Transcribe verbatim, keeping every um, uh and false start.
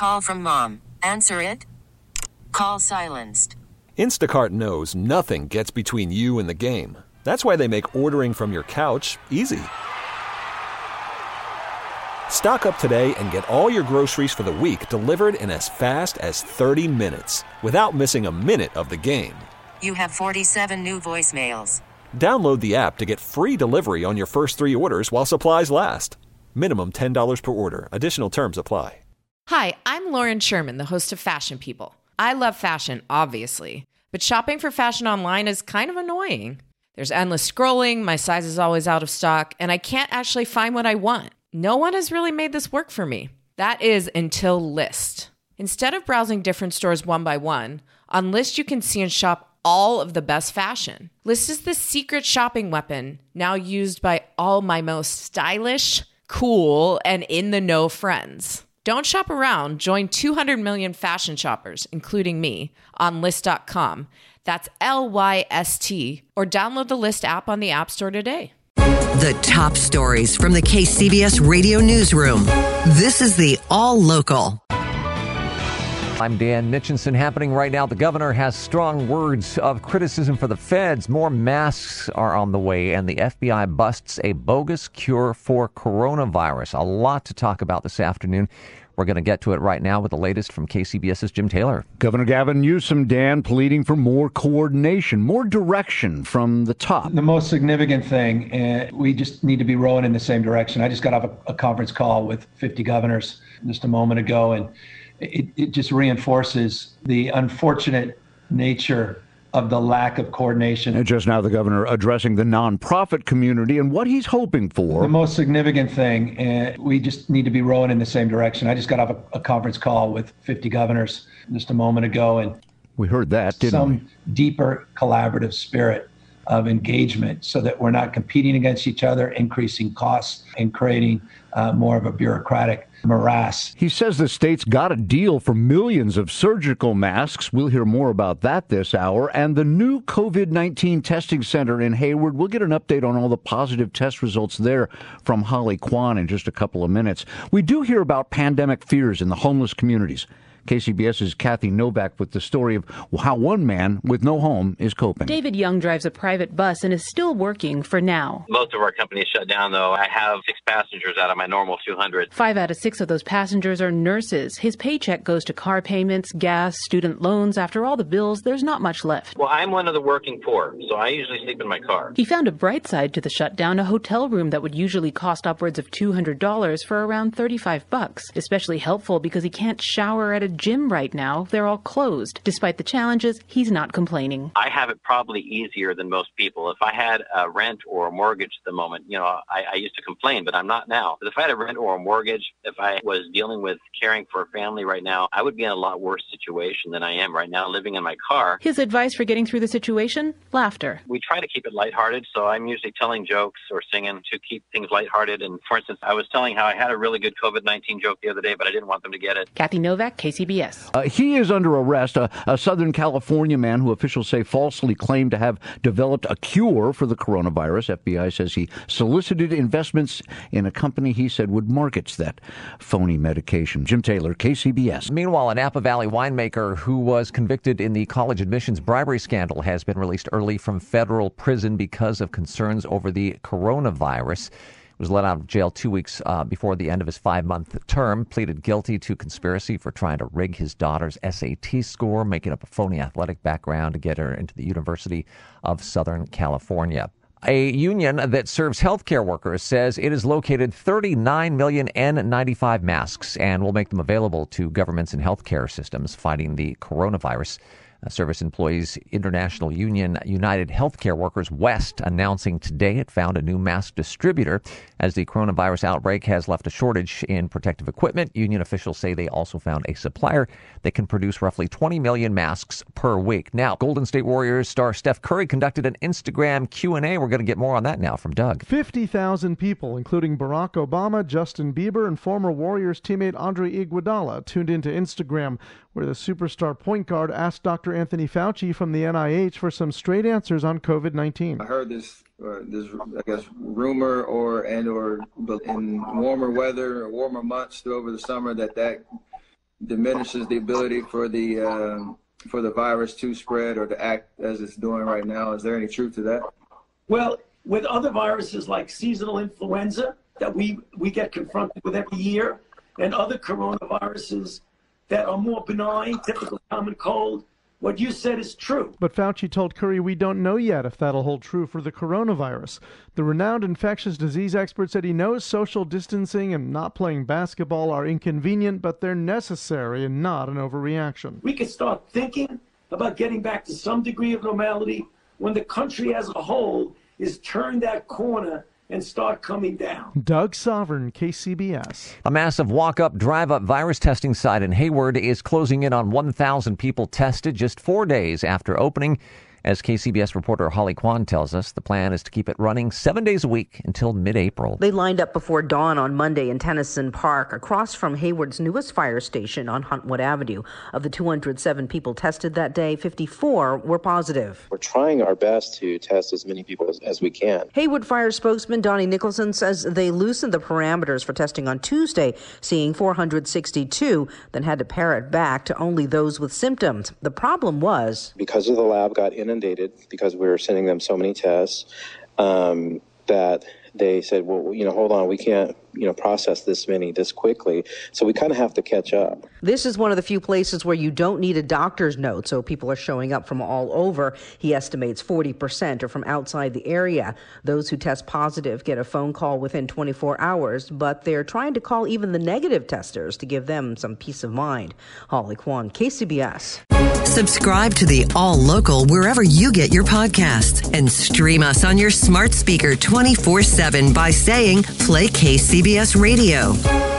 Call from mom. Answer it. Call silenced. Instacart knows nothing gets between you and the game. That's why they make ordering from your couch easy. Stock up today and get all your groceries for the week delivered in as fast as thirty minutes without missing a minute of the game. You have forty-seven new voicemails. Download the app to get free delivery on your first three orders while supplies last. Minimum ten dollars per order. Additional terms apply. Hi, I'm Lauren Sherman, the host of Fashion People. I love fashion, obviously, but shopping for fashion online is kind of annoying. There's endless scrolling, my size is always out of stock, and I can't actually find what I want. No one has really made this work for me. That is until Lyst. Instead of browsing different stores one by one, on Lyst you can see and shop all of the best fashion. Lyst is the secret shopping weapon now used by all my most stylish, cool, and in-the-know friends. Don't shop around. Join two hundred million fashion shoppers, including me, on Lyst dot com. That's L Y S T, or download the Lyst app on the App Store today. The top stories from the K C B S Radio Newsroom. This is the All Local. I'm Dan Mitchinson. Happening right now, the governor has strong words of criticism for the feds. More masks are on the way, and the F B I busts a bogus cure for coronavirus. A lot to talk about this afternoon. We're going to get to it right now with the latest from KCBS's Jim Taylor. Governor Gavin Newsom, Dan, pleading for more coordination, more direction from the top. The most significant thing, uh, we just need to be rowing in the same direction. I just got off a, a conference call with fifty governors just a moment ago, and it, it just reinforces the unfortunate nature of the lack of coordination. And just now, the governor addressing the nonprofit community and what he's hoping for. The most significant thing, uh, we just need to be rowing in the same direction. I just got off a, a conference call with fifty governors just a moment ago, and we heard that, didn't some we? deeper collaborative spirit of engagement so that we're not competing against each other, increasing costs, and creating uh, more of a bureaucratic morass. He says the state's got a deal for millions of surgical masks. We'll hear more about that this hour. And the new COVID nineteen testing center in Hayward. We'll get an update on all the positive test results there from Holly Kwan in just a couple of minutes. We do hear about pandemic fears in the homeless communities. KCBS's Kathy Novak with the story of how one man with no home is coping. David Young drives a private bus and is still working for now. Most of our company is shut down, though. I have six passengers out of my normal two hundred. Five out of six of those passengers are nurses. His paycheck goes to car payments, gas, student loans. After all the bills, there's not much left. Well, I'm one of the working poor, so I usually sleep in my car. He found a bright side to the shutdown, a hotel room that would usually cost upwards of two hundred dollars for around thirty-five bucks. Especially helpful because he can't shower at a gym right now. They're all closed. Despite the challenges, he's not complaining. I have it probably easier than most people. If I had a rent or a mortgage at the moment, you know, I, I used to complain, but I'm not now. But if I had a rent or a mortgage, if I was dealing with caring for a family right now, I would be in a lot worse situation than I am right now living in my car. His advice for getting through the situation? Laughter. We try to keep it lighthearted, so I'm usually telling jokes or singing to keep things lighthearted. And for instance, I was telling how I had a really good COVID nineteen joke the other day, but I didn't want them to get it. Kathy Novak, K C B S. Uh, he is under arrest, a, a Southern California man who officials say falsely claimed to have developed a cure for the coronavirus. F B I says he solicited investments in a company he said would market that phony medication. Jim Taylor, K C B S. Meanwhile, a Napa Valley winemaker who was convicted in the college admissions bribery scandal has been released early from federal prison because of concerns over the coronavirus. Was let out of jail two weeks uh, before the end of his five-month term, pleaded guilty to conspiracy for trying to rig his daughter's S A T score, making up a phony athletic background to get her into the University of Southern California. A union that serves healthcare workers says it has located thirty-nine million N ninety-five masks and will make them available to governments and healthcare systems fighting the coronavirus. Uh, Service Employees International Union United Healthcare Workers West announcing today it found a new mask distributor as the coronavirus outbreak has left a shortage in protective equipment. Union officials say they also found a supplier that can produce roughly twenty million masks per week. Now, Golden State Warriors star Steph Curry conducted an Instagram Q and A. We're going to get more on that now from Doug. fifty thousand people, including Barack Obama, Justin Bieber, and former Warriors teammate Andre Iguodala, tuned into Instagram, where the superstar point guard asked Doctor Anthony Fauci from the N I H for some straight answers on COVID nineteen. I heard this, uh, this I guess, rumor or and or in warmer weather or warmer months over the summer that that diminishes the ability for the um, for the virus to spread or to act as it's doing right now. Is there any truth to that? Well, with other viruses like seasonal influenza that we, we get confronted with every year, and other coronaviruses that are more benign, typical common cold, what you said is true. But Fauci told Curry we don't know yet if that'll hold true for the coronavirus. The renowned infectious disease expert said he knows social distancing and not playing basketball are inconvenient, but they're necessary and not an overreaction. We could start thinking about getting back to some degree of normality when the country as a whole is turned that corner and start coming down. Doug Sovereign, K C B S. A massive walk-up, drive-up virus testing site in Hayward is closing in on one thousand people tested just four days after opening. As K C B S reporter Holly Kwan tells us, the plan is to keep it running seven days a week until mid-April. They lined up before dawn on Monday in Tennyson Park, across from Hayward's newest fire station on Huntwood Avenue. Of the two hundred seven people tested that day, fifty-four were positive. We're trying our best to test as many people as, as we can. Hayward Fire spokesman Donnie Nicholson says they loosened the parameters for testing on Tuesday, seeing four hundred sixty-two, then had to pare it back to only those with symptoms. The problem was, because of the lab got in inundated because we were sending them so many tests, um, that they said, well, you know, hold on, we can't, you know, process this many this quickly. So we kind of have to catch up. This is one of the few places where you don't need a doctor's note, so people are showing up from all over. He estimates forty percent are from outside the area. Those who test positive get a phone call within twenty-four hours, but they're trying to call even the negative testers to give them some peace of mind. Holly Kwan, K C B S. Subscribe to the All Local wherever you get your podcasts and stream us on your smart speaker twenty-four seven by saying play K C B S Radio.